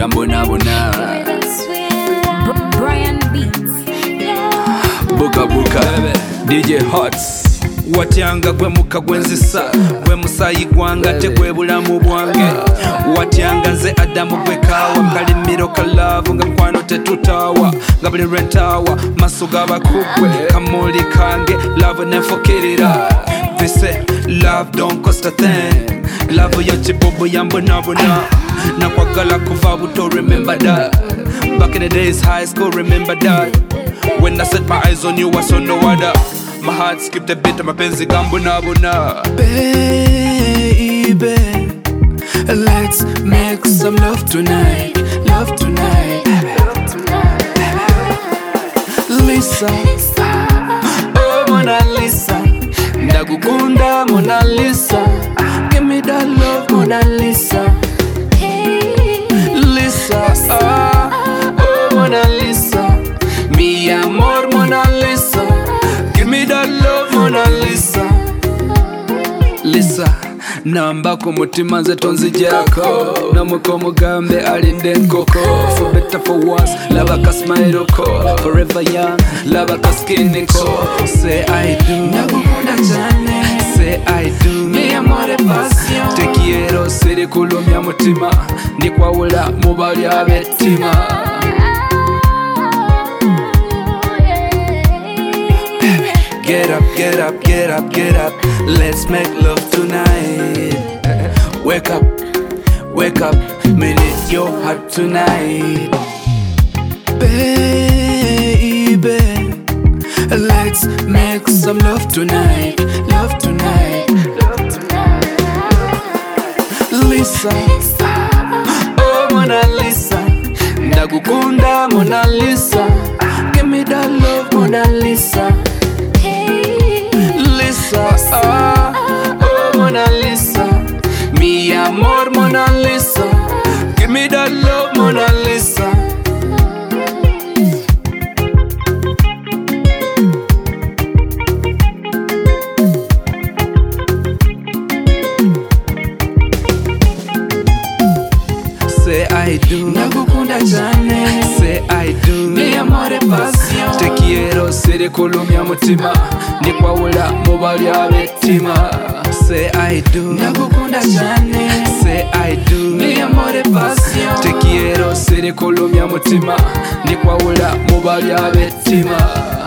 yambona bona. Brian Beats. Buka buka DJ Hots. Watyanga gwe muka gwenzisa, gwe musayi gwanga te gwe bulamu bwange. Watyanga nze Adamu gwe kawa, kalimiro ka love nga kwano tetutawa, nga buli rentawa maso g'abakugwe kamuli kange love nefukirira. They say love don't cost a thing, love yo chibobo yambona bona. Nakwagala kuva buto, remember that. Back in the days high school, remember that. When I set my eyes on you I saw no other. My heart skipped a bit, mapenzi gambona bona. Baby, let's make some love tonight. Love tonight. Lisa, oh Mona Lisa, ndagukunda Mona Lisa. Give me that love Mona Lisa. Lisa, oh Mona Lisa, mi amor Mona Lisa. Give me that love Mona Lisa. Lisa, namba ku mutima nze tonzijako, nomuko mugambe alinde enkoko. For better for worse, laba ka smile ko. Forever young, laba ka skin ko. Say I do, nakukunda cyane. Say I do, mi amore passion. Te quiero, siri kulumya mutima, ndikwawula mubali abetima. Get up, get up, get up, get up. Let's make love tonight. Wake up, wake up. Me need your heart tonight. Baby, let's make some love tonight. Love tonight. Lisa, oh Mona Lisa, ndagukunda Mona Lisa. Give me that love Mona Lisa. Lisa, oh Mona Lisa, mi amor Mona Lisa. Give me that love Mona Lisa. Say I do, nakukunda cyane. Say I do, mi amore passion. Te quiero, siri kulumya mutima, ndikwawula mubali abetima. Say I do, nakukunda cyane. Say I do, mi amore passion. Te quiero, siri kulumya mutima, ndikwawula mubali abetima.